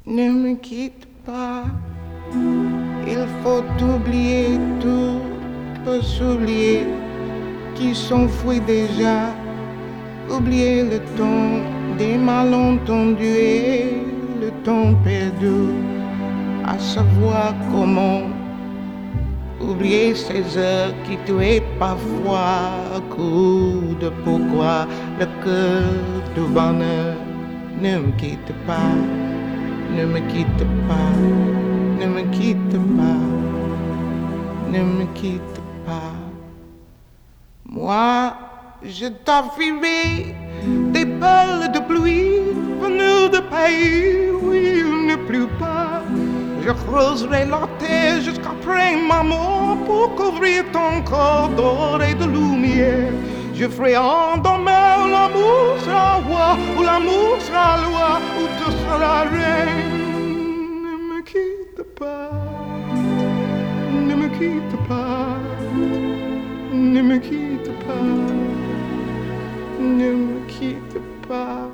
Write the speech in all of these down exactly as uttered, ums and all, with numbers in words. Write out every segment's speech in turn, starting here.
Ne me quitte pas, il faut oublier tout, peut s'oublier, qui s'enfuit déjà, oublier le temps des malentendus et le temps perdu, à savoir comment oublier ces heures qui tuaient parfois, coup de pourquoi le cœur du bonheur. Ne me quitte pas, ne me quitte pas, ne me quitte pas, ne me quitte pas. Moi, je t'offrirai des perles de pluie venues de pays où il ne pleut pas. Je creuserai la terre jusqu'après ma mort pour couvrir ton corps d'or et de lumière. Je ferai endormir l'amour sera roi, ou l'amour sera loi, ou tu seras reine. Ne me quitte pas, ne me quitte pas, ne me quitte pas, ne me quitte pas.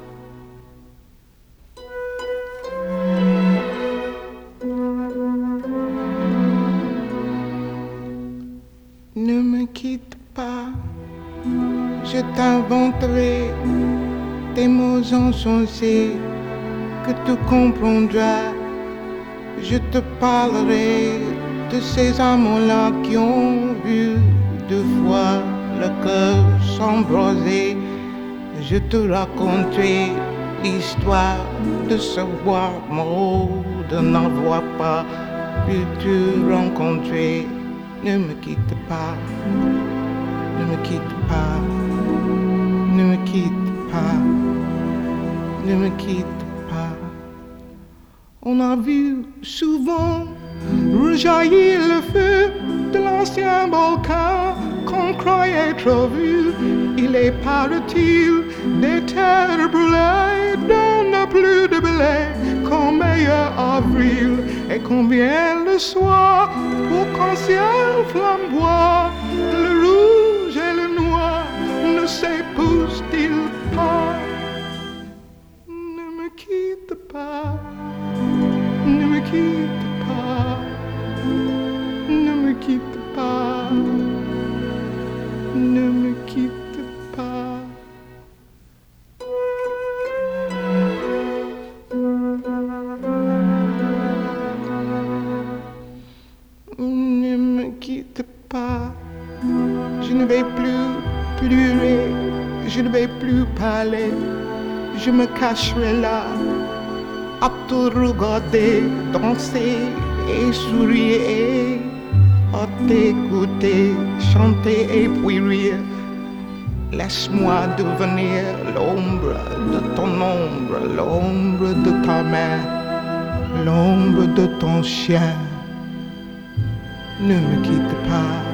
Ne me quitte pas, je t'inventerai des mots insensés que tu comprendras. Je te parlerai de ces amants-là qui ont vu deux fois le cœur s'embraser. Je te raconterai l'histoire de ce voir mort, de n'avoir pas pu te rencontrer. Ne me quitte pas, ne me quitte pas, ne me quitte pas, ne me quitte pas. On a vu souvent rejaillir le feu de l'ancien volcan qu'on croyait trop vu. Il est, paraît-il, des terres brûlées dont n'a plus de blé qu'en meilleur avril. Et qu'on vient le soir pour qu'un ciel flamboie, le rouge et le noir ne s'épousent-ils pas? Ne me quitte pas, ne me quitte pas, ne me quitte pas, ne me quitte pas. Ne me quitte pas, je ne vais plus pleurer, je ne vais plus parler, je me cacherai là à te regarder, danser et sourire, à t'écouter, chanter et puis rire. Laisse-moi devenir l'ombre de ton ombre, l'ombre de ta main, l'ombre de ton chien. Ne me quitte pas.